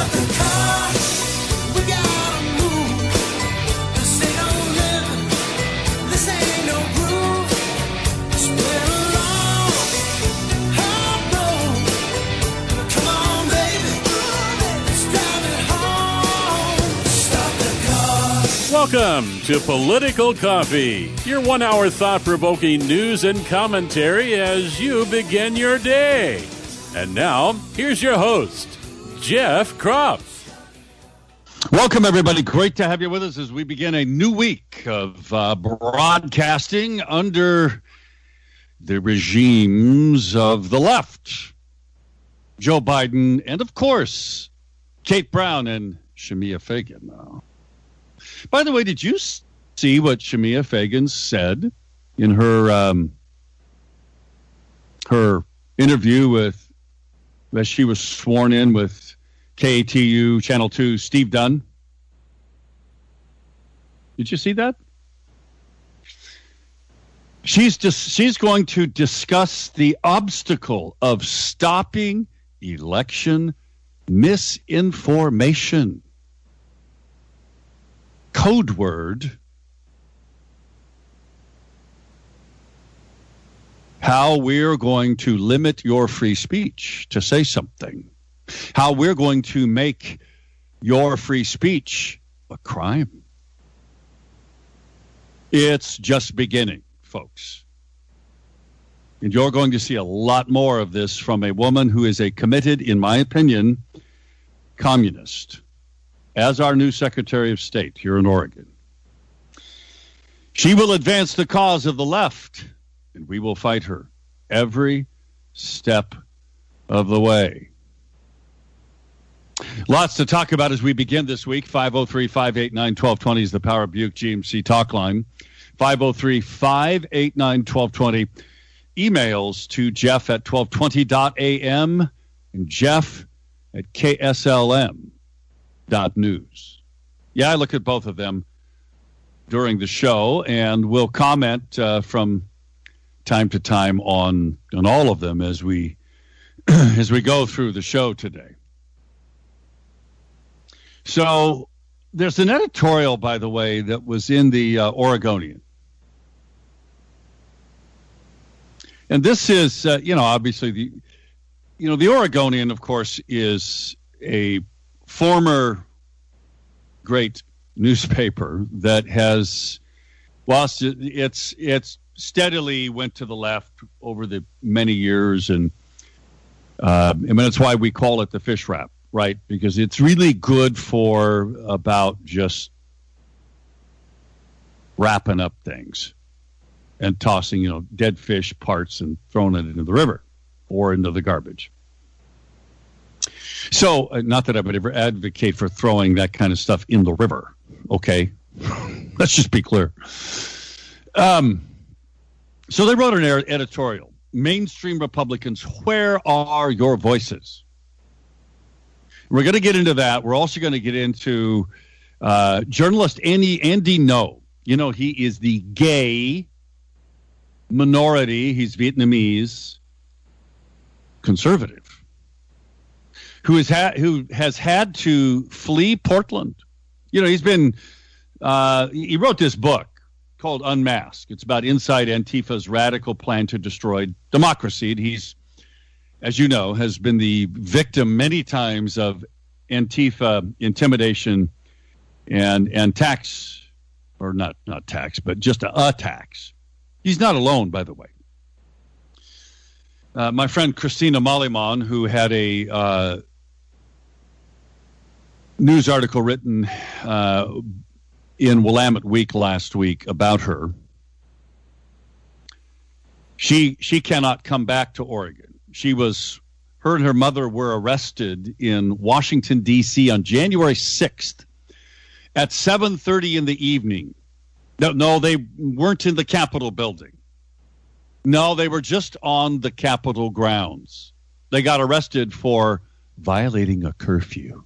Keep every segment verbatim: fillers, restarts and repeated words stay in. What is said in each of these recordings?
Welcome to Political Coffee, your one-hour thought-provoking news and commentary as you begin your day. And now, here's your host, Jeff Kropf. Welcome, everybody. Great to have you with us as we begin a new week of uh, broadcasting under the regimes of the left. Joe Biden and, of course, Kate Brown and Shemia Fagan. Uh, By the way, did you see what Shemia Fagan said in her um, her interview with, as she was sworn in with K A T U Channel two Steve Dunn? Did you see that? She's just she's going to discuss the obstacle of stopping election misinformation. Code word, how we're going to limit your free speech to say something, how we're going to make your free speech a crime. It's just beginning, folks. And you're going to see a lot more of this from a woman who is a committed, in my opinion, communist, as our new Secretary of State here in Oregon. She will advance the cause of the left, and we will fight her every step of the way. Lots to talk about as we begin this week. five oh three, five eight nine, one two two zero is the Power Buick G M C talk line. five oh three, five eight nine, one two two zero. Emails to Jeff at twelve twenty dot a m and Jeff at K S L M. Dot news. Yeah, I look at both of them during the show, and we'll comment uh, from time to time on on all of them as we as we go through the show today. So there's an editorial, by the way, that was in the uh, Oregonian, and this is uh, you know obviously the you know the Oregonian, of course, is a former great newspaper that has, whilst it's it's steadily went to the left over the many years, and uh, I mean that's why we call it the fish wrap, right? Because it's really good for about just wrapping up things and tossing, you know, dead fish parts and throwing it into the river or into the garbage. So, uh, not that I would ever advocate for throwing that kind of stuff in the river, okay? Let's just be clear. Um, so they wrote an er- editorial. Mainstream Republicans, where are your voices? We're going to get into that. We're also going to get into uh, journalist Andy, Andy Ngo. You know, he is the gay minority. He's Vietnamese conservative. Who has had who has had to flee Portland? You know, he's been. Uh, he wrote this book called Unmasked. It's about inside Antifa's radical plan to destroy democracy. And he's, as you know, has been the victim many times of Antifa intimidation and and tax, or not not tax, but just a, a tax. He's not alone, by the way. Uh, my friend Christina Maliman, who had a uh, news article written uh, in Willamette Week last week about her, she she cannot come back to Oregon. She was, her and her mother were arrested in Washington, D C on January sixth at seven thirty in the evening. No, no, they weren't in the Capitol building. No, they were just on the Capitol grounds. They got arrested for violating a curfew.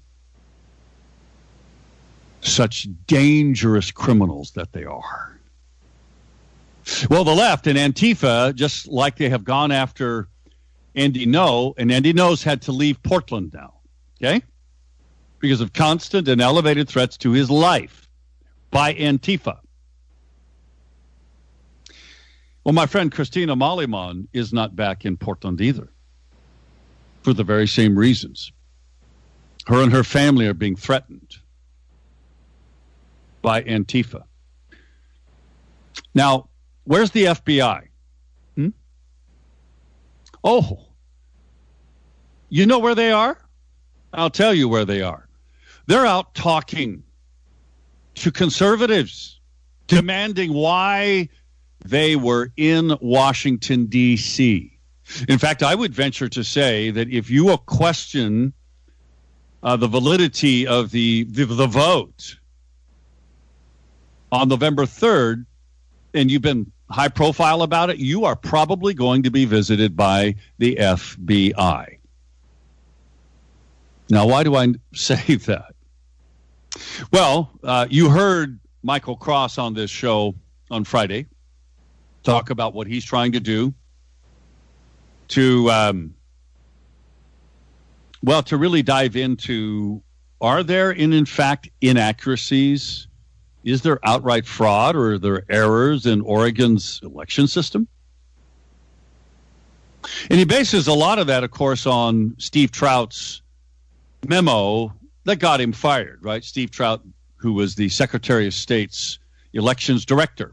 Such dangerous criminals that they are. Well, the left and Antifa, just like they have gone after Andy Ngo, and Andy Ngo's had to leave Portland now, okay? because of constant and elevated threats to his life by Antifa. Well, my friend Christina Maliman is not back in Portland either for the very same reasons. Her and her family are being threatened by Antifa. Now, where's the F B I? Hmm? Oh, you know where they are? I'll tell you where they are. They're out talking to conservatives, demanding why they were in Washington, D C. In fact, I would venture to say that if you will question uh, the validity of the, the, the vote on November third, and you've been high profile about it, you are probably going to be visited by the F B I. Now, why do I say that? Well, uh, you heard Michael Cross on this show on Friday talk about what he's trying to do to, um, well, to really dive into, are there, in, in fact, inaccuracies? Is there outright fraud, or are there errors in Oregon's election system? And he bases a lot of that, of course, on Steve Trout's memo that got him fired, right? Steve Trout, who was the Secretary of State's elections director.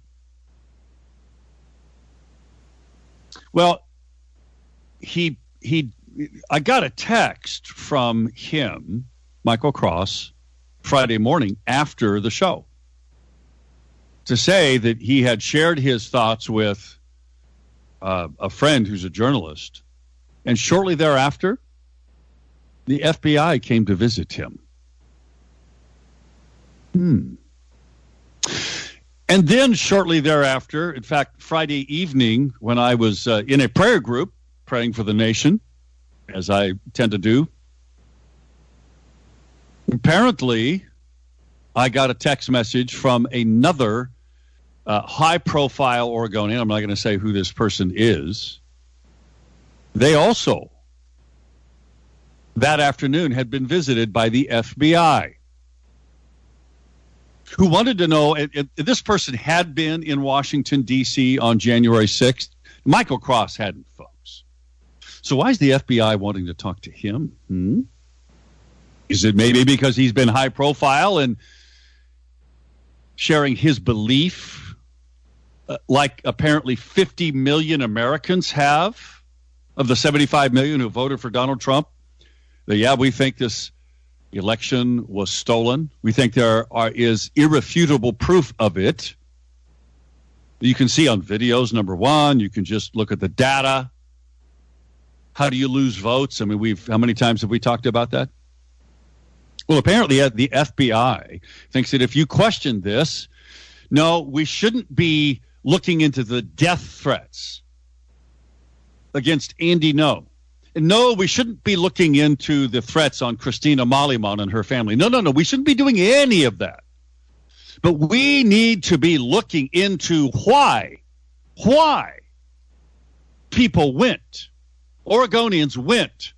Well, he he I got a text from him, Michael Cross, Friday morning after the show, to say that he had shared his thoughts with uh, a friend who's a journalist, and shortly thereafter, the F B I came to visit him. Hmm. And then shortly thereafter, in fact, Friday evening, when I was uh, in a prayer group praying for the nation, as I tend to do, apparently I got a text message from another uh, high-profile Oregonian. I'm not going to say who this person is. They also, that afternoon, had been visited by the F B I, who wanted to know if, if this person had been in Washington, D C on January sixth. Michael Cross hadn't, folks. So why is the F B I wanting to talk to him? Hmm? Is it maybe because he's been high profile and sharing his belief, uh, like apparently fifty million Americans have, of the seventy-five million who voted for Donald Trump? That, yeah, we think this election was stolen. We think there are, is irrefutable proof of it. You can see on videos, number one. You can just look at the data. How do you lose votes? I mean, we've how many times have we talked about that? Well, apparently uh, the F B I thinks that if you question this, no, we shouldn't be looking into the death threats against Andy Ngo. And no, we shouldn't be looking into the threats on Christina Maliman and her family. No, no, no, we shouldn't be doing any of that. But we need to be looking into why, why people went, Oregonians went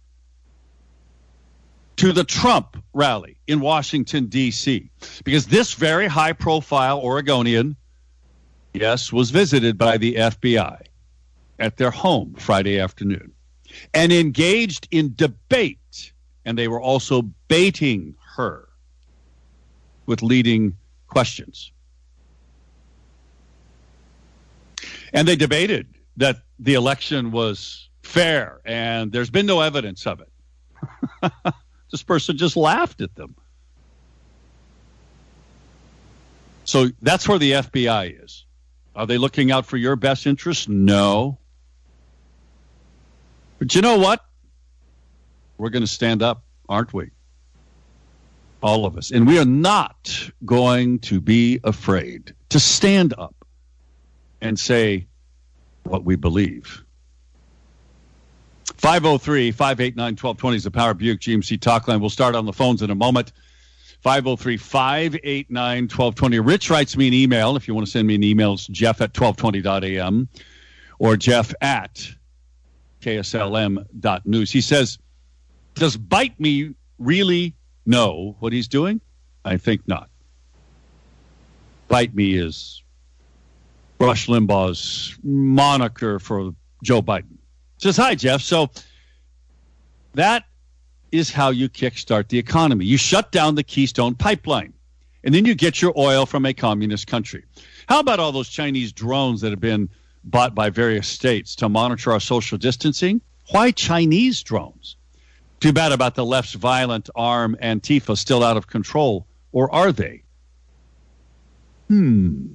to the Trump rally in Washington, D C. Because this very high-profile Oregonian, yes, was visited by the F B I at their home Friday afternoon and engaged in debate. And they were also baiting her with leading questions. And they debated that the election was fair, and there's been no evidence of it. This person just laughed at them. So that's where the F B I is. Are they looking out for your best interests? No. But you know what? We're going to stand up, aren't we? All of us. And we are not going to be afraid to stand up and say what we believe. five oh three, five eight nine, one two two zero is the Power Buick G M C talk line. We'll start on the phones in a moment. five oh three, five eight nine, one two two zero. Rich writes me an email. If you want to send me an email, it's Jeff at twelve twenty dot a m or Jeff at K S L M dot news. He says, does bite me really know what he's doing? I think not. Bite me is Rush Limbaugh's moniker for Joe Biden. Says, hi, Jeff. So that is how you kickstart the economy. You shut down the Keystone Pipeline, and then you get your oil from a communist country. How about all those Chinese drones that have been bought by various states to monitor our social distancing? Why Chinese drones? Too bad about the left's violent arm, Antifa, still out of control. Or are they? Hmm.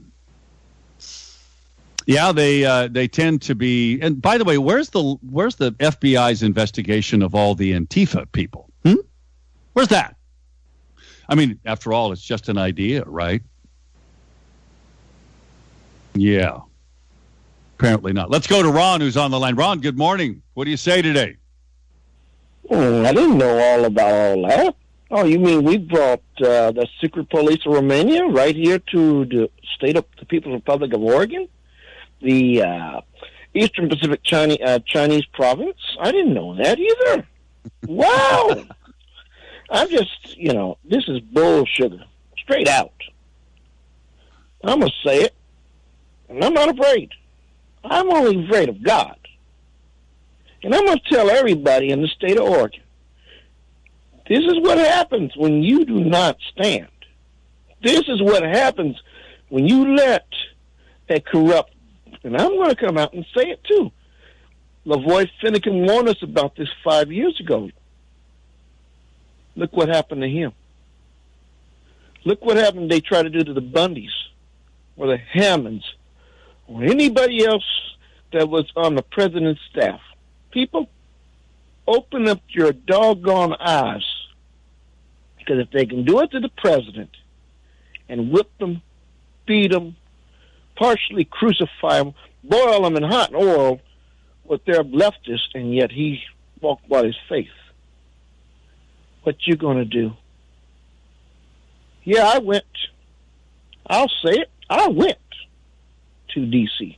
Yeah, they uh, they tend to be. And by the way, where's the where's the F B I's investigation of all the Antifa people? Hmm? Where's that? I mean, after all, it's just an idea, right? Yeah. Apparently not. Let's go to Ron, who's on the line. Ron, good morning. What do you say today? Hmm, I didn't know all about all that. Oh, you mean we brought uh, the secret police of Romania right here to the state of the People's Republic of Oregon, the uh, Eastern Pacific Chinese uh, Chinese province? I didn't know that either. Wow! I'm just, you know, this is bull sugar, straight out. I'm gonna say it, and I'm not afraid. I'm only afraid of God. And I'm going to tell everybody in the state of Oregon, this is what happens when you do not stand. This is what happens when you let a corrupt, and I'm going to come out and say it too. LaVoy Finnegan warned us about this five years ago. Look what happened to him. Look what happened they try to do to the Bundys or the Hammonds or anybody else that was on the president's staff. People, open up your doggone eyes. Because if they can do it to the president and whip them, beat them, partially crucify them, boil them in hot oil with their leftists, and yet he walked by his faith, what you going to do? Yeah, I went. I'll say it. I went to D C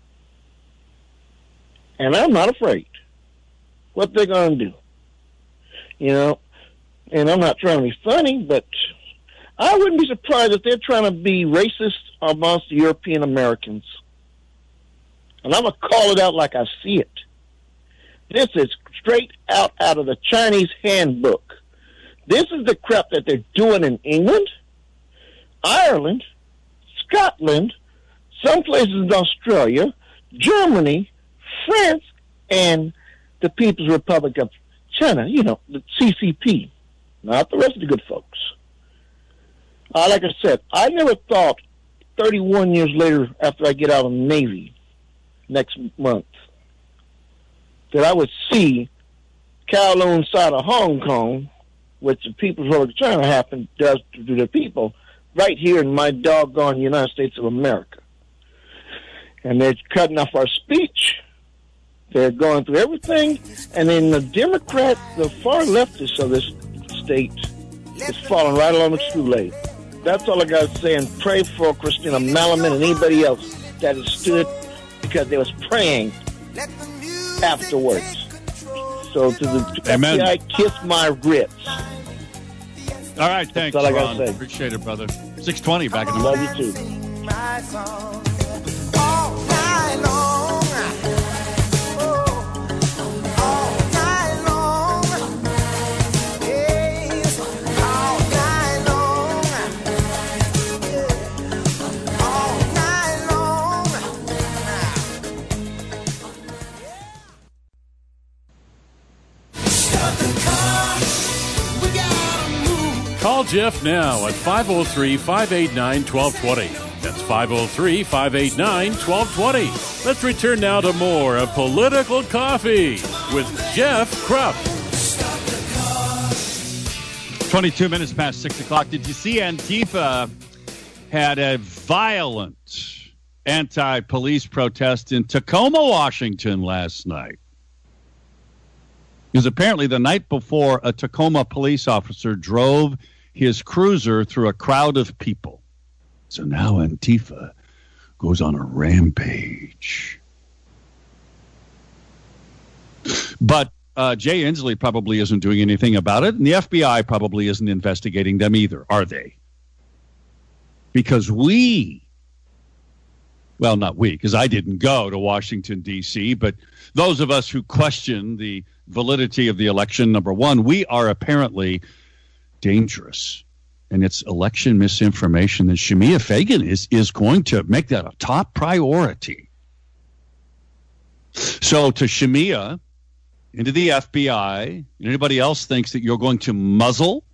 And I'm not afraid what they're going to do. You know, and I'm not trying to be funny, but I wouldn't be surprised if they're trying to be racist amongst the European Americans. And I'm going to call it out like I see it. This is straight out out of the Chinese handbook. This is the crap that they're doing in England, Ireland, Scotland, some places in Australia, Germany, France, and the People's Republic of China, you know, the C C P, not the rest of the good folks. Uh, like I said, I never thought thirty-one years later after I get out of the Navy next month that I would see Kowloon side of Hong Kong, which the People's Republic of China happen, does to the people, right here in my doggone United States of America. And they're cutting off our speech. They're going through everything. And then the Democrat, the far leftists of this state, is falling right along the Kool-Aid. That's all I got to say. And pray for Christina Malaman and anybody else that has stood because they was praying afterwards. So to the Amen. F B I, kiss my grits. All right, thanks, That's all I Ron. gotta say. Appreciate it, brother. six twenty back in the Love morning. you too. Call Jeff now at five oh three, five eight nine, one two two zero. That's five oh three, five eight nine, one two two zero. Let's return now to more of Political Coffee with Jeff Krupp. twenty-two minutes past six o'clock. Did you see Antifa had a violent anti-police protest in Tacoma, Washington last night? Because apparently the night before, a Tacoma police officer drove his cruiser through a crowd of people. So now Antifa goes on a rampage. But uh, Jay Inslee probably isn't doing anything about it, and the F B I probably isn't investigating them either, are they? Because we, well, not we, because I didn't go to Washington, D C, but those of us who question the validity of the election, number one, we are apparently dangerous. And it's election misinformation. And Shemia Fagan is, is going to make that a top priority. So to Shemia, into the F B I, and anybody else thinks that you're going to muzzle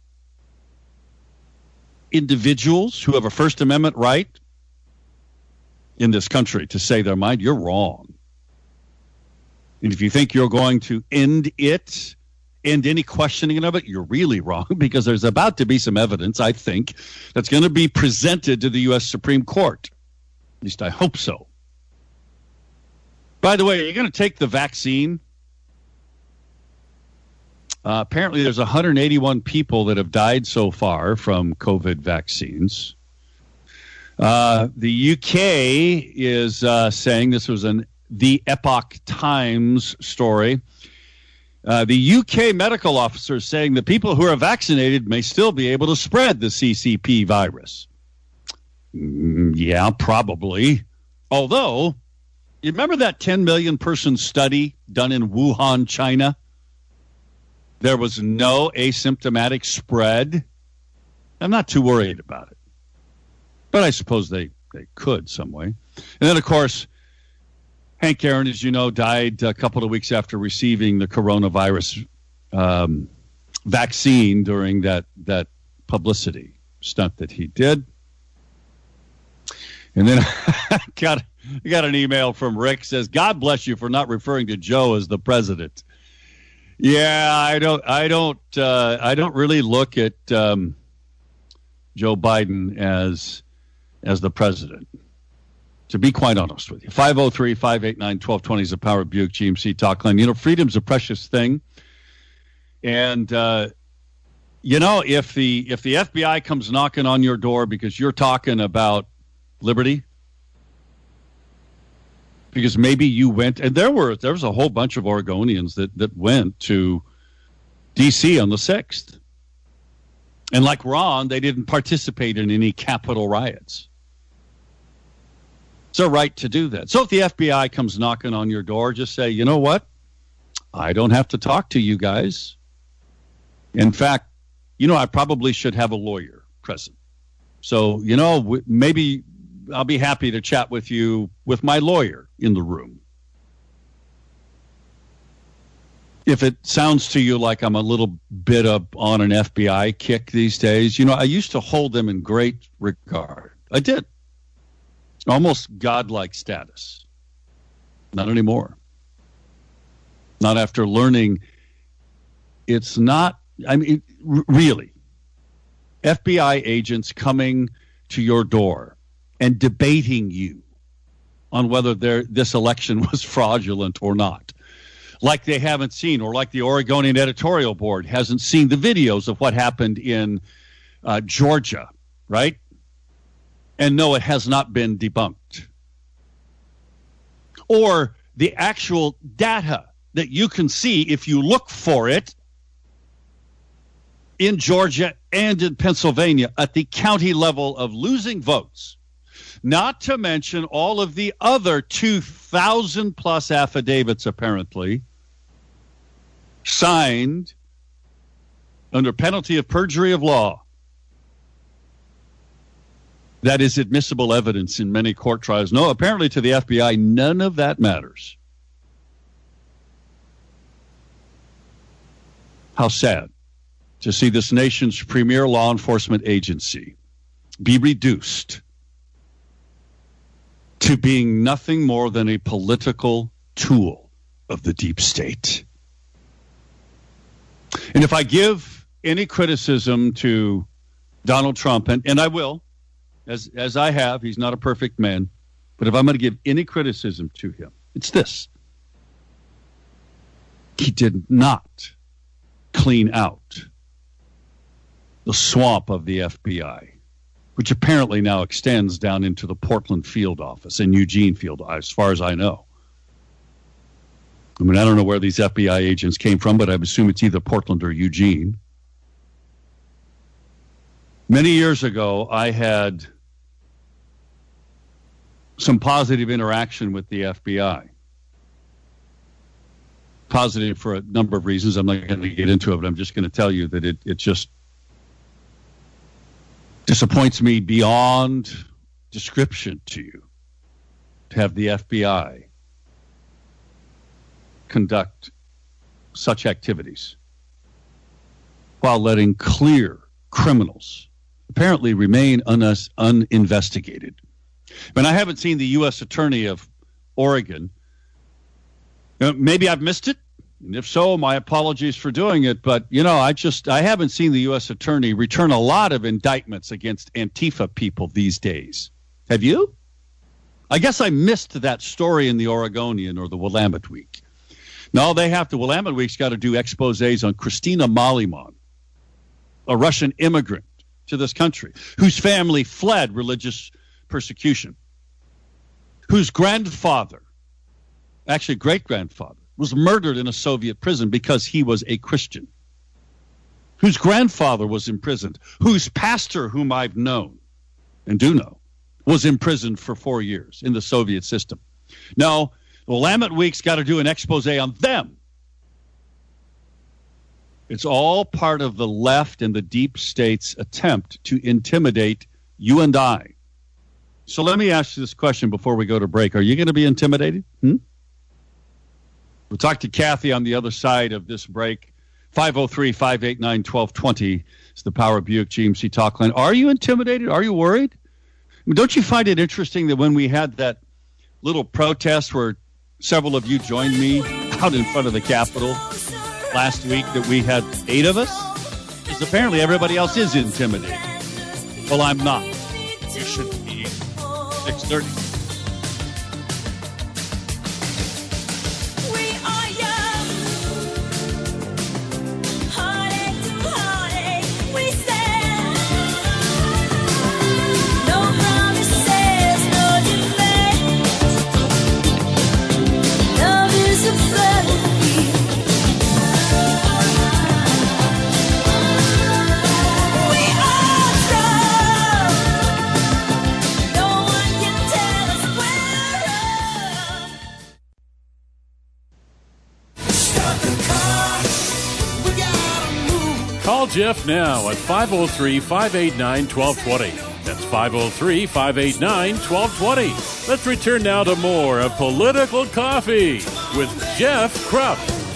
individuals who have a First Amendment right in this country to say their mind, you're wrong. And if you think you're going to end it, end any questioning of it, you're really wrong, because there's about to be some evidence, I think, that's going to be presented to the U S Supreme Court. At least I hope so. By the way, are you going to take the vaccine? Uh, apparently, there's one hundred eighty-one people that have died so far from COVID vaccines. Uh, the U K is uh, saying, this was an the Epoch Times story. Uh, the U K medical officer is saying that people who are vaccinated may still be able to spread the C C P virus. Mm, yeah, probably. Although, you remember that ten million person study done in Wuhan, China? There was no asymptomatic spread. I'm not too worried about it. But I suppose they, they could some way. And then, of course, Hank Aaron, as you know, died a couple of weeks after receiving the coronavirus um, vaccine during that, that publicity stunt that he did. And then I got, I got an email from Rick, says, God bless you for not referring to Joe as the president. Yeah, I don't, I don't, uh, I don't really look at um, Joe Biden as, as the president, to be quite honest with you. five oh three, five eight nine, one two two zero is the Power Buick G M C talk line. You know, freedom's a precious thing. And, uh, you know, if the if the F B I comes knocking on your door because you're talking about liberty, because maybe you went, and there were there was a whole bunch of Oregonians that, that went to D C on the sixth. And like Ron, they didn't participate in any Capitol riots. It's a right to do that. So if the F B I comes knocking on your door, just say, you know what? I don't have to talk to you guys. In fact, you know, I probably should have a lawyer present. So, you know, w- maybe I'll be happy to chat with you with my lawyer in the room. If it sounds to you like I'm a little bit up on an F B I kick these days, you know, I used to hold them in great regard. I did. Almost godlike status. Not anymore. Not after learning it's not, I mean, r- really, F B I agents coming to your door and debating you on whether this election was fraudulent or not. Like they haven't seen, or like the Oregonian editorial board hasn't seen the videos of what happened in uh, Georgia, right? And no, it has not been debunked. Or the actual data that you can see if you look for it in Georgia and in Pennsylvania at the county level of losing votes. Not to mention all of the other two thousand plus affidavits, apparently, signed under penalty of perjury of law. That is admissible evidence in many court trials. No, apparently to the F B I, none of that matters. How sad to see this nation's premier law enforcement agency be reduced to being nothing more than a political tool of the deep state. And if I give any criticism to Donald Trump, and, and I will, As as I have, he's not a perfect man. But if I'm going to give any criticism to him, it's this. He did not clean out the swamp of the F B I, which apparently now extends down into the Portland field office and Eugene field, as far as I know. I mean, I don't know where these F B I agents came from, but I assume it's either Portland or Eugene. Many years ago, I had some positive interaction with the F B I. Positive for a number of reasons. I'm not going to get into it, but I'm just going to tell you that it, it just disappoints me beyond description to you to have the F B I conduct such activities while letting clear criminals apparently remain un- uninvestigated. And I haven't seen the U S Attorney of Oregon. You know, maybe I've missed it, and if so, my apologies for doing it. But, you know, I just I haven't seen the U S Attorney return a lot of indictments against Antifa people these days. Have you? I guess I missed that story in the Oregonian or the Willamette Week. No, they have to. Willamette Week's got to do exposés on Christina Maliman, a Russian immigrant to this country, whose family fled religious persecution, whose grandfather, actually great-grandfather, was murdered in a Soviet prison because he was a Christian, whose grandfather was imprisoned, whose pastor, whom I've known and do know, was imprisoned for four years in the Soviet system. No, Willamette Week's got to do an expose on them. It's all part of the left and the deep state's attempt to intimidate you and I. So let me ask you this question before we go to break. Are you going to be intimidated? Hmm? We'll talk to Kathy on the other side of this break. five oh three, five eight nine, one two two zero is the Power Buick G M C talk line. Are you intimidated? Are you worried? I mean, don't you find it interesting that when we had that little protest where several of you joined me out in front of the Capitol last week, that we had eight of us? Because apparently everybody else is intimidated. Well, I'm not. You should be. six thirty. Call Jeff now at five oh three, five eight nine, one two two zero. That's five oh three, five eight nine, one two two zero. Let's return now to more of Political Coffee with Jeff Krupp.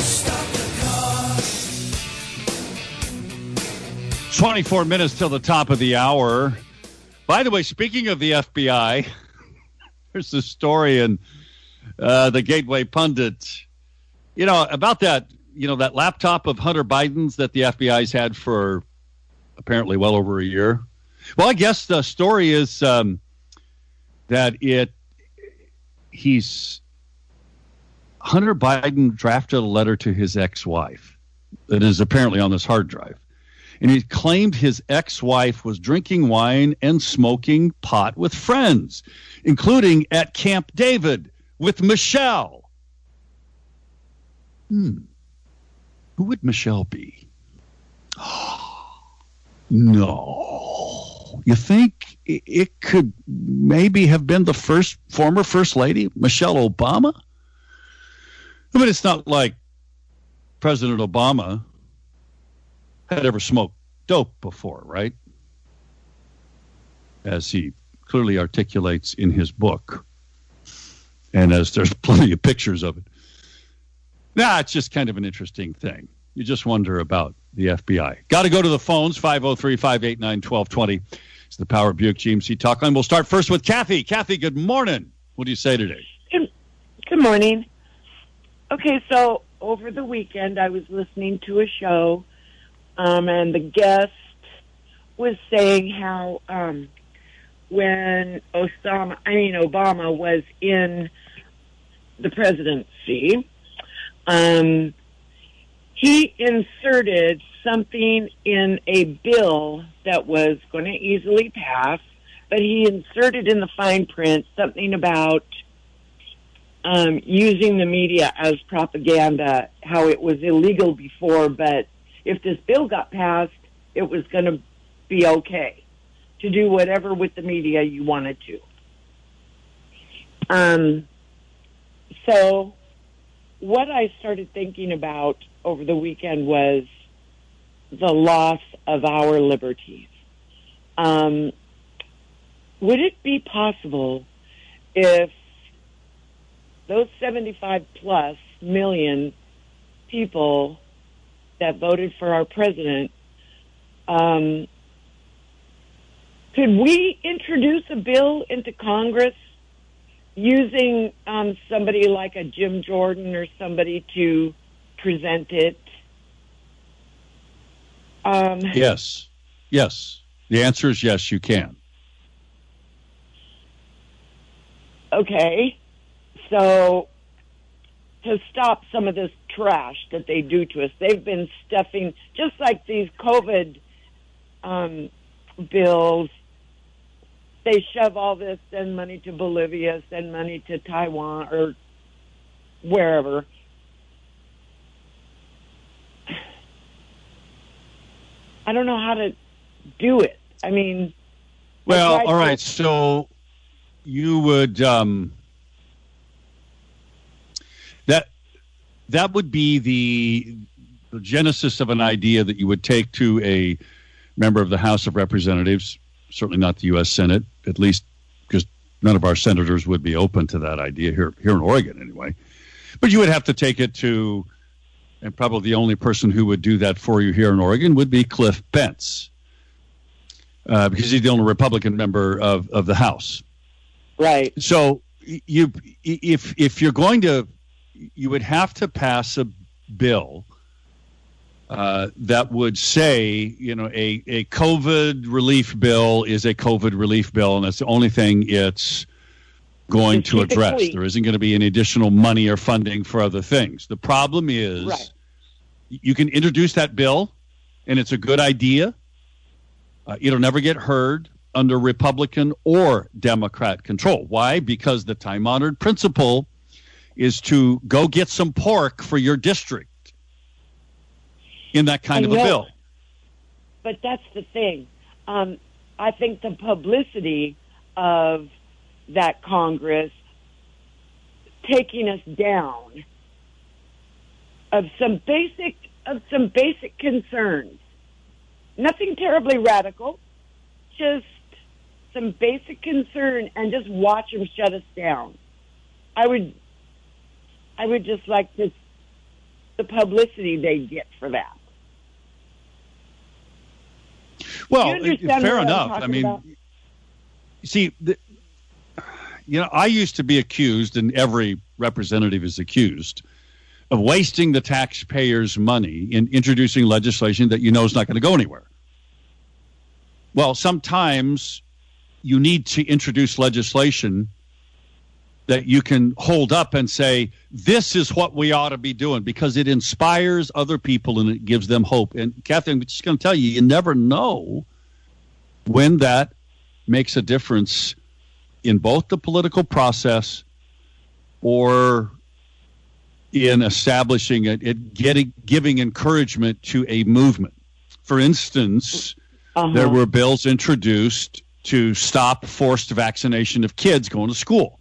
twenty-four minutes till the top of the hour. By the way, speaking of the F B I, there's this story in uh, the Gateway Pundit, you know, about that, you know, that laptop of Hunter Biden's that the F B I's had for apparently well over a year. Well, I guess the story is um, that it he's Hunter Biden drafted a letter to his ex-wife that is apparently on this hard drive. And he claimed his ex-wife was drinking wine and smoking pot with friends, including at Camp David with Michelle. Hmm. Who would Michelle be? No. You think it could maybe have been the first former First Lady, Michelle Obama? I mean, it's not like President Obama had ever smoked dope before, right? As he clearly articulates in his book. And as there's plenty of pictures of it. Nah, it's just kind of an interesting thing. You just wonder about the F B I. Got to go to the phones, five oh three, five eight nine, one two two zero. It's the Power Buick G M C Talk Line. We'll start first with Kathy. Kathy, good morning. What do you say today? Good, good morning. Okay, so over the weekend I was listening to a show, um, and the guest was saying how um, when Osama, I mean Obama was in the presidency, um, he inserted something in a bill that was going to easily pass, but he inserted in the fine print something about um, using the media as propaganda, how it was illegal before, but if this bill got passed, it was going to be okay to do whatever with the media you wanted to. Um, so what I started thinking about over the weekend was the loss of our liberties. Um, would it be possible if those seventy-five plus million people that voted for our president, um, could we introduce a bill into Congress using um, somebody like a Jim Jordan or somebody to present it? Um, yes. Yes. The answer is yes, you can. Okay. So to stop some of this trash that they do to us, they've been stuffing, just like these COVID um, bills, they shove all this, send money to Bolivia, send money to Taiwan or wherever. I don't know how to do it. I mean, well, I all right. To- so you would um, that that would be the, the genesis of an idea that you would take to a member of the House of Representatives, certainly not the U S Senate, at least because none of our senators would be open to that idea here here in Oregon anyway. But you would have to take it to, and probably the only person who would do that for you here in Oregon would be Cliff Bentz, uh, because he's the only Republican member of, of the House. Right. So you, if if you're going to, you would have to pass a bill uh, that would say, you know, a, a COVID relief bill is a COVID relief bill, and that's the only thing it's going to address. There isn't going to be any additional money or funding for other things. The problem is, right, you can introduce that bill, and it's a good idea. Uh, it'll never get heard under Republican or Democrat control. Why? Because the time-honored principle is to go get some pork for your district in that kind and of a yet, bill. But that's the thing. Um, I think the publicity of that Congress taking us down of some basic of some basic concerns. Nothing terribly radical, just some basic concern, and just watch them shut us down. I would, I would just like to, the publicity they get for that. Well, fair enough. I mean, about? see, the, you know, I used to be accused, and every representative is accused, of wasting the taxpayers' money in introducing legislation that you know is not going to go anywhere. Well, sometimes you need to introduce legislation that you can hold up and say, this is what we ought to be doing, because it inspires other people and it gives them hope. And Kathy, I'm just going to tell you, you never know when that makes a difference in both the political process or in establishing it, it getting giving encouragement to a movement. For instance, uh-huh. there were bills introduced to stop forced vaccination of kids going to school.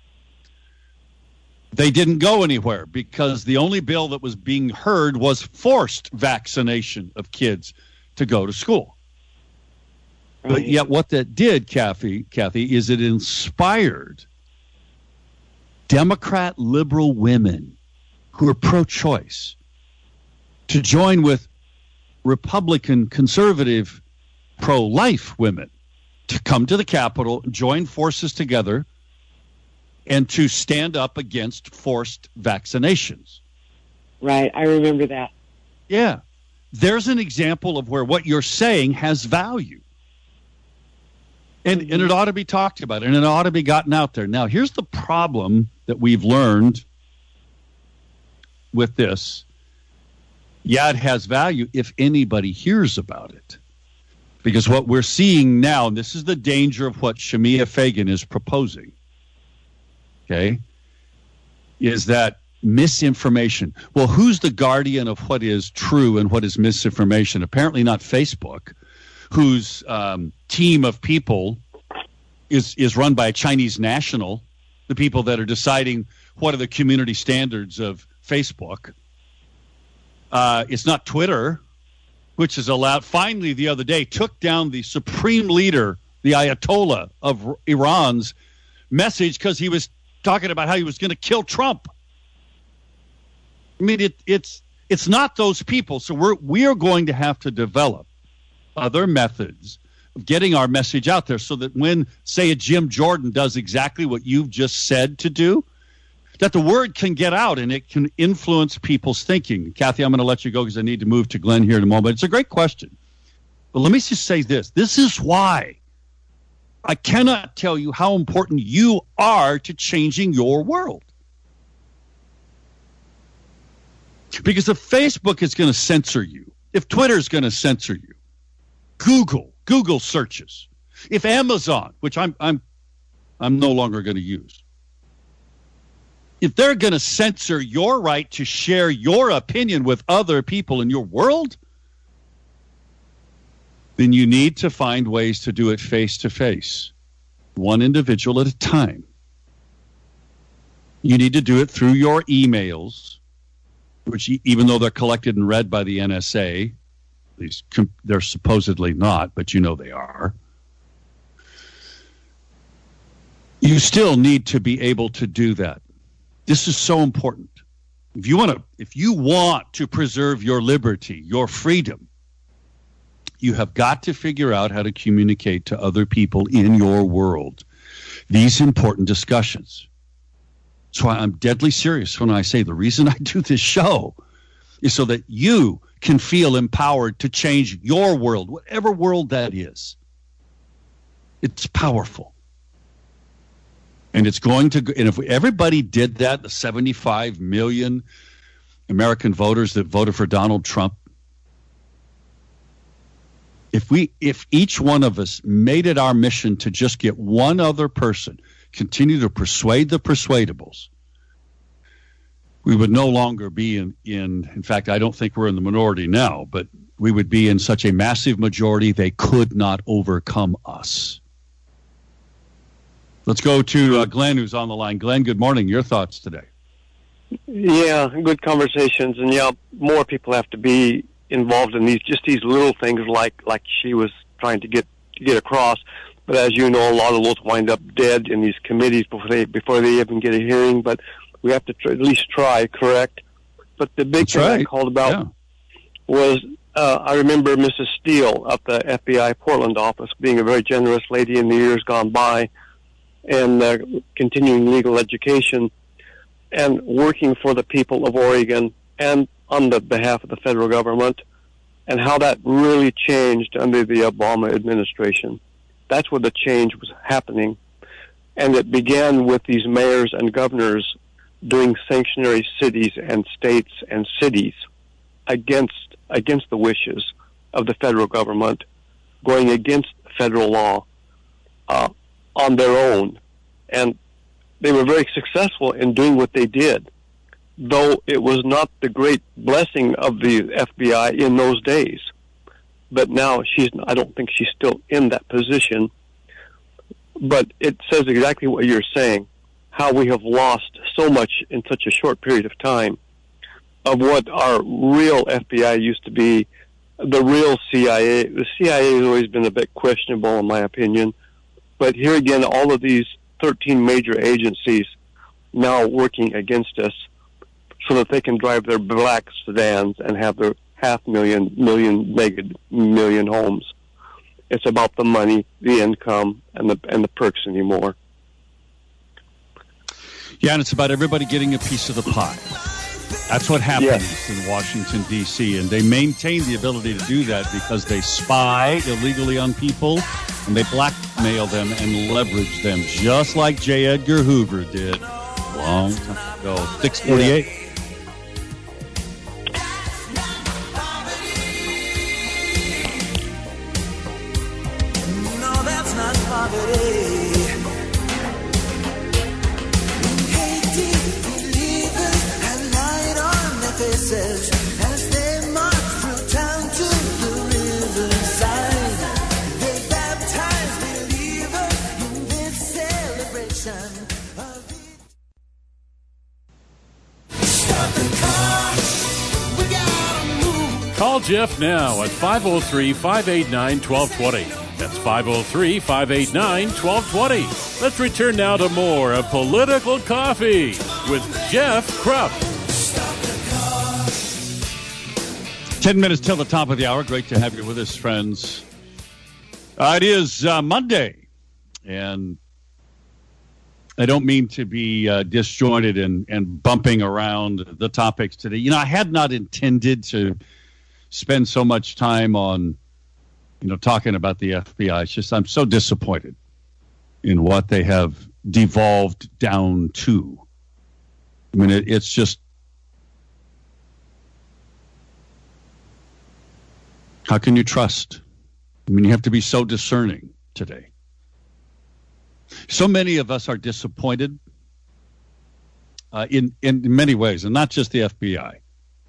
They didn't go anywhere because the only bill that was being heard was forced vaccination of kids to go to school. Right. But yet what that did, Kathy, Kathy, is it inspired Democrat liberal women who are pro-choice to join with Republican conservative pro-life women to come to the Capitol, join forces together, and to stand up against forced vaccinations. Right, I remember that. Yeah. There's an example of where what you're saying has value. And, mm-hmm. and it ought to be talked about, and it ought to be gotten out there. Now, here's the problem that we've learned with this. Yeah, it has value if anybody hears about it. Because what we're seeing now, and this is the danger of what Shemia Fagan is proposing, okay, is that misinformation. Well, who's the guardian of what is true and what is misinformation? Apparently not Facebook, whose um, team of people is is run by a Chinese national, the people that are deciding what are the community standards of Facebook. Uh, it's not Twitter, which is allowed, finally the other day, took down the supreme leader, the Ayatollah of Iran's message because he was talking about how he was going to kill Trump. I mean, it, it's it's not those people. So we're we are going to have to develop other methods of getting our message out there so that when, say, a Jim Jordan does exactly what you've just said to do, that the word can get out and it can influence people's thinking. Kathy, I'm going to let you go because I need to move to Glenn here in a moment. It's a great question. But let me just say this. This is why I cannot tell you how important you are to changing your world. Because if Facebook is going to censor you, if Twitter is going to censor you, Google, Google searches, if Amazon, which I'm I'm I'm no longer going to use, if they're going to censor your right to share your opinion with other people in your world, then you need to find ways to do it face to face, one individual at a time. You need to do it through your emails, which even though they're collected and read by the N S A, at least they're supposedly not, but you know they are, you still need to be able to do that. This is so important. If you want to, if you want to preserve your liberty, your freedom, you have got to figure out how to communicate to other people in your world these important discussions. That's why I'm deadly serious when I say the reason I do this show is so that you can feel empowered to change your world, whatever world that is. It's powerful. And it's going to, and if everybody did that, the seventy-five million American voters that voted for Donald Trump, if we, if each one of us made it our mission to just get one other person, continue to persuade the persuadables, we would no longer be in, in, in fact, I don't think we're in the minority now, but we would be in such a massive majority they could not overcome us. Let's go to uh, Glenn, who's on the line. Glenn, good morning. Your thoughts today? Yeah, good conversations, and yeah, more people have to be involved in these, just these little things like like she was trying to get to get across. But as you know, a lot of those wind up dead in these committees before they before they even get a hearing. But we have to tr- at least try, correct? But the big That's thing right. I called about Yeah. was uh, I remember Missus Steele at the F B I Portland office being a very generous lady in the years gone by, and uh, continuing legal education and working for the people of Oregon and on the behalf of the federal government, and how that really changed under the Obama administration. That's where the change was happening. And it began with these mayors and governors doing sanctuary cities and states and cities against against the wishes of the federal government, going against federal law uh, on their own. And they were very successful in doing what they did, though it was not the great blessing of the F B I in those days. But now she's, I don't think she's still in that position. But it says exactly what you're saying, how we have lost so much in such a short period of time of what our real F B I used to be, the real C I A. The C I A has always been a bit questionable, in my opinion. But here again, all of these thirteen major agencies now working against us so that they can drive their black sedans and have their half million, million, mega million homes. It's about the money, the income, and the and the perks anymore. Yeah, and it's about everybody getting a piece of the pie. That's what happens Yes. in Washington, D C, and they maintain the ability to do that because they spy illegally on people, and they blackmail them and leverage them, just like J. Edgar Hoover did a long time ago. six forty-eight. Yeah. No, that's not poverty. Hey, deep, Call Jeff now at five oh three, five eight nine, one two two zero. That's five oh three, five eight nine, one two two zero. Let's return now to more of Political Coffee with Jeff Krupp. Ten minutes till the top of the hour. Great to have you with us, friends. Uh, it is uh, Monday, and I don't mean to be uh, disjointed and, and bumping around the topics today. You know, I had not intended to spend so much time on, you know, talking about the F B I. It's just I'm so disappointed in what they have devolved down to. I mean, it, it's just, how can you trust? I mean, you have to be so discerning today. So many of us are disappointed uh, in, in many ways, and not just the F B I,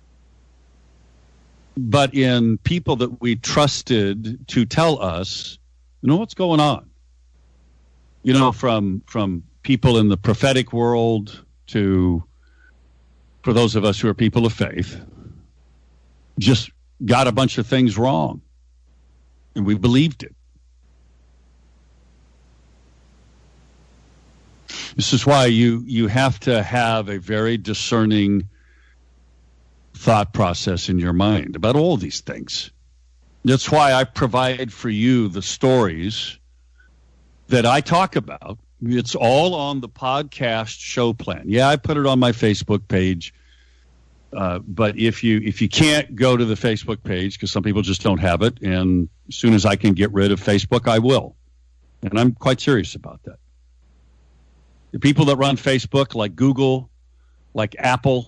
but in people that we trusted to tell us, you know, what's going on. You know, from from people in the prophetic world to, for those of us who are people of faith, just got a bunch of things wrong, and we believed it. This is why you you have to have a very discerning thought process in your mind about all these things. That's why I provide for you the stories that I talk about. It's all on the podcast show plan. Yeah, I put it on my Facebook page. Uh, but if you if you can't go to the Facebook page, because some people just don't have it, and as soon as I can get rid of Facebook, I will. And I'm quite serious about that. The people that run Facebook, like Google, like Apple,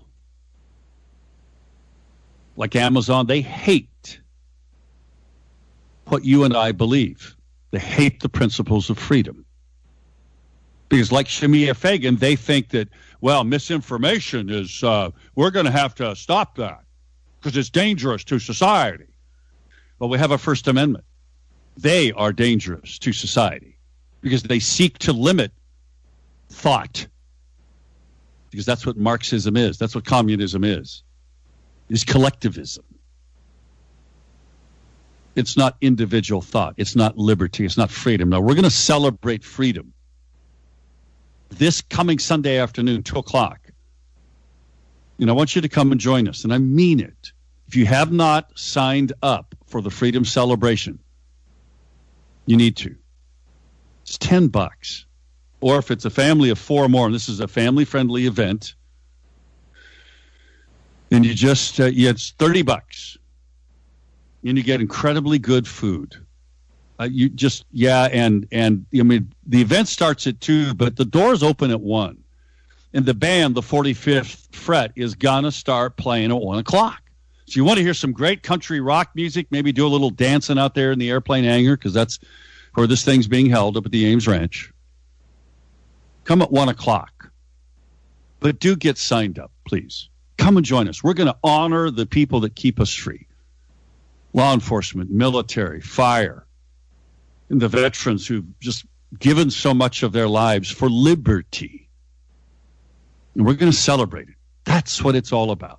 like Amazon, they hate what you and I believe. They hate the principles of freedom. Because like Shemia Fagan, they think that, well, misinformation is, uh, we're going to have to stop that because it's dangerous to society. Well, we have a First Amendment. They are dangerous to society because they seek to limit thought, because that's what Marxism is. That's what communism is, is collectivism. It's not individual thought. It's not liberty. It's not freedom. Now, we're going to celebrate freedom this coming Sunday afternoon, two o'clock. You know, I want you to come and join us, and I mean it. If you have not signed up for the Freedom Celebration, you need to. It's ten bucks. Or if it's a family of four or more, and this is a family-friendly event, and you just, uh, yeah, it's thirty bucks. And you get incredibly good food. Uh, you just, yeah, and, and I mean, the event starts at two, but the doors open at one. And the band, the forty-fifth Fret, is going to start playing at one o'clock. So you want to hear some great country rock music, maybe do a little dancing out there in the airplane hangar, because that's where this thing's being held up at the Ames Ranch. Come at one o'clock. But do get signed up, please. Come and join us. We're going to honor the people that keep us free. Law enforcement, military, fire, and the veterans who've just given so much of their lives for liberty. And we're going to celebrate it. That's what it's all about.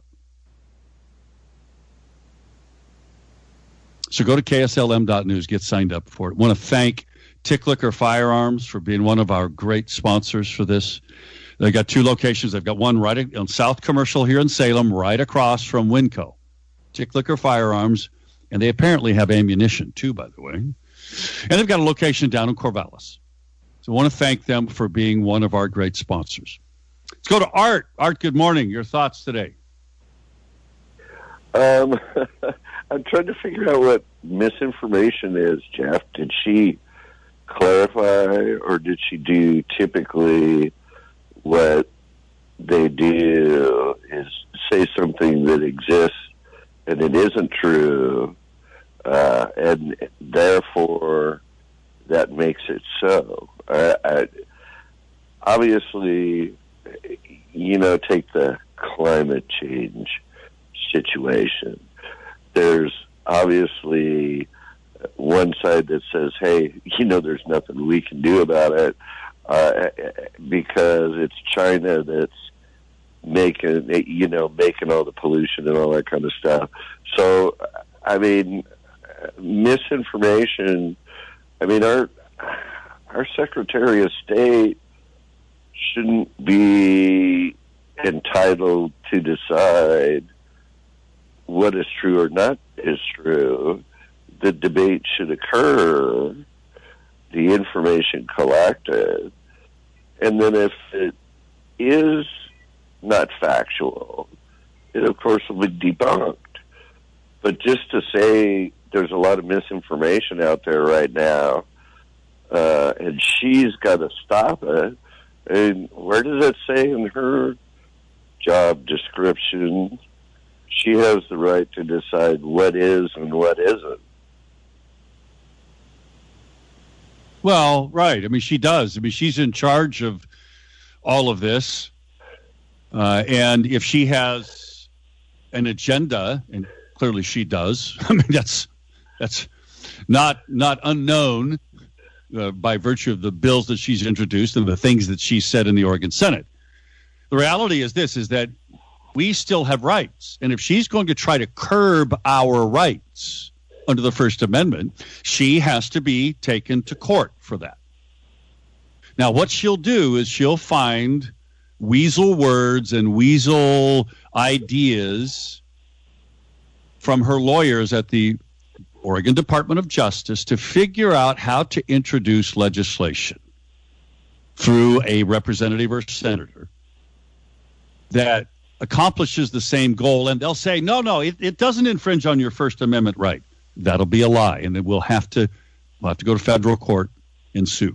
So go to K S L M dot news, get signed up for it. I want to thank Ticklicker Firearms for being one of our great sponsors for this. They've got two locations. They've got one right on South Commercial here in Salem, right across from Winco. Ticklicker Firearms, and they apparently have ammunition too, by the way. And they've got a location down in Corvallis. So I want to thank them for being one of our great sponsors. Let's go to Art. Art, good morning. Your thoughts today? Um, I'm trying to figure out what misinformation is, Jeff. Did she clarify, or did she do typically what they do is say something that exists and it isn't true, uh, and therefore that makes it so? Uh, I, obviously, you know, take the climate change situation. There's obviously one side that says, hey, you know, there's nothing we can do about it uh, because it's China that's making, you know, making all the pollution and all that kind of stuff. So I mean, misinformation. I mean, our our Secretary of State shouldn't be entitled to decide what is true or not is true. The debate should occur, the information collected, and then if it is not factual, it of course will be debunked. But just to say there's a lot of misinformation out there right now, uh, and she's got to stop it, and where does it say in her job description she has the right to decide what is and what isn't? Well, right. I mean, she does. I mean, she's in charge of all of this. Uh, and if she has an agenda, and clearly she does, I mean, that's that's not not unknown uh, by virtue of the bills that she's introduced and the things that she said in the Oregon Senate. The reality is this, is that we still have rights. And if she's going to try to curb our rights under the First Amendment, she has to be taken to court for that. Now, what she'll do is she'll find weasel words and weasel ideas from her lawyers at the Oregon Department of Justice to figure out how to introduce legislation through a representative or senator that accomplishes the same goal. And they'll say, no, no, it, it doesn't infringe on your First Amendment right. That'll be a lie, and then we'll have to we'll have to go to federal court and sue.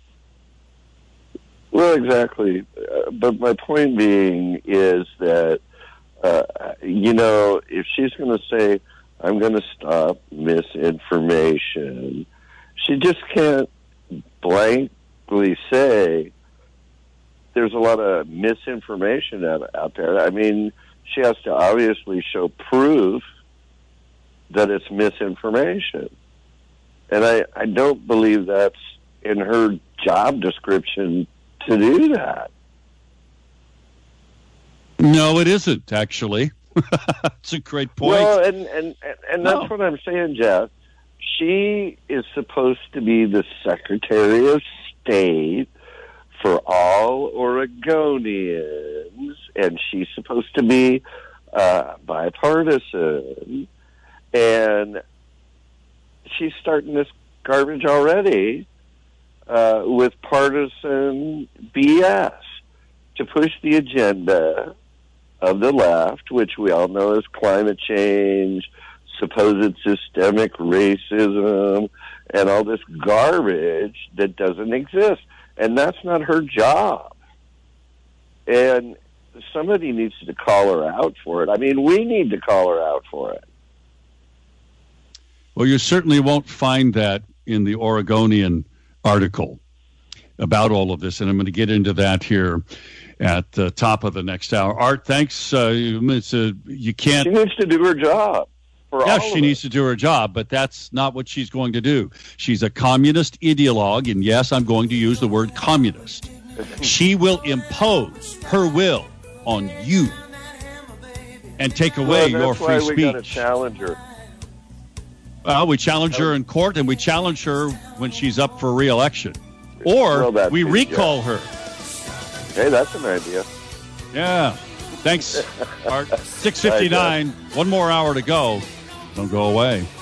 Well, exactly. Uh, but my point being is that, uh, you know, if she's going to say, I'm going to stop misinformation, she just can't blankly say there's a lot of misinformation out, out there. I mean, she has to obviously show proof that it's misinformation. And I, I don't believe that's in her job description to do that. No, it isn't, actually. That's a great point. Well, and, and, and that's no. what I'm saying, Jeff. She is supposed to be the Secretary of State for all Oregonians, and she's supposed to be uh, bipartisan. And she's starting this garbage already uh, with partisan B S to push the agenda of the left, which we all know is climate change, supposed systemic racism, and all this garbage that doesn't exist. And that's not her job. And somebody needs to call her out for it. I mean, we need to call her out for it. Well, you certainly won't find that in the Oregonian article about all of this, and I'm going to get into that here at the top of the next hour. Art, thanks. Uh, it's a, you can't. She needs to do her job. For yeah, all she of needs it. to do her job, but that's not what she's going to do. She's a communist ideologue, and yes, I'm going to use the word communist. She will impose her will on you and take away well, your free why speech. We got to challenge her. Well, we challenge her in court, and we challenge her when she's up for re-election. Or well, we too, recall yeah. her. Hey, that's an idea. Yeah. Thanks, Art. six fifty-nine. One more hour to go. Don't go away.